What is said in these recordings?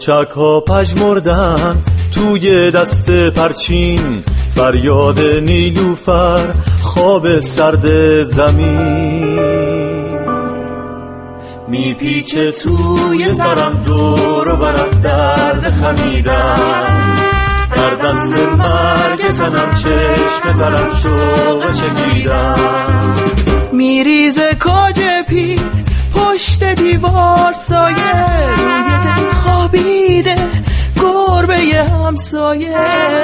کوچک ها پژمردن توی دست پرچین، فریاد نیلوفر خواب سرد زمین. میپیچه توی سرم دور و برم درد خمیدن، در دست مرگ تنم چشم ترم شوق چکیدن. میریزه کاج پیر پشت دیوار سایه، روی دل خوابیده گربه همسایه.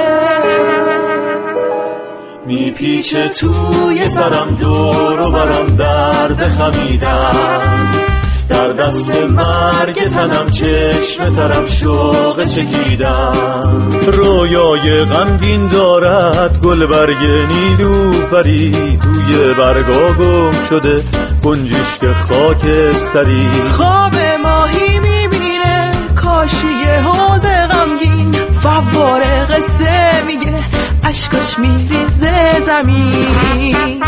میپیچه توی سرم دور و برم درد خمیدن، در دست مرگ تنم چشم ترم شوق چکیدن. رویای غمگین دارد گلبرگ نیلوفری، توی برگا گم شده گنجشک خاکستری. خواب ماهی میبینه کاشی حوض غمگین، فواره قصه میگه اشکاش میریزه زمین.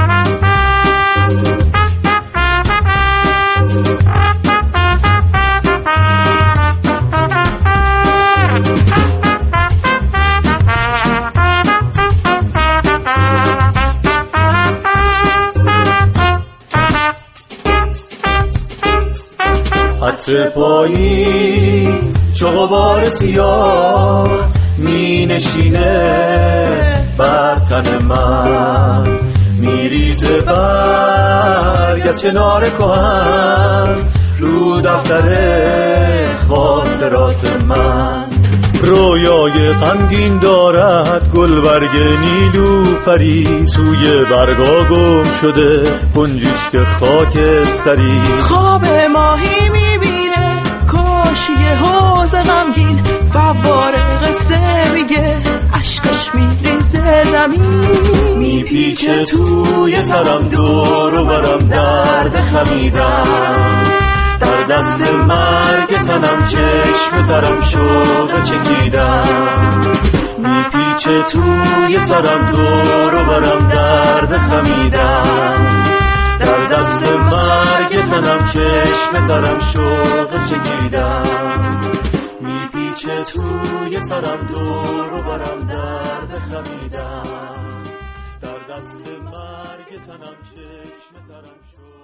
حتی پاییز چوبار سیاه می نشینه بر تن من، میریزه برگ از کنار کهن رو دفتر خاطرات من. رویای غمگین دارد گلبرگ نیلوفری، سوی برگا گم شده گنجشک خاکستری. خواب ماهی میبینه کاشی حوض غمگین، فواره قصه میگه اشکاش میریزه زمین. میپیچه توی سرم دور و برم درد خمیدن، در دست مرگ تنم چشم ترم شوق چکیدن. میپیچه توی سرم دور و برم درد خمیدن، در دست مرگ تنم چشم ترم شوق چکیدن. میپیچه توی سرم دور و برم درد خمیدن، در دست مرگ تنم چشم ترم شوق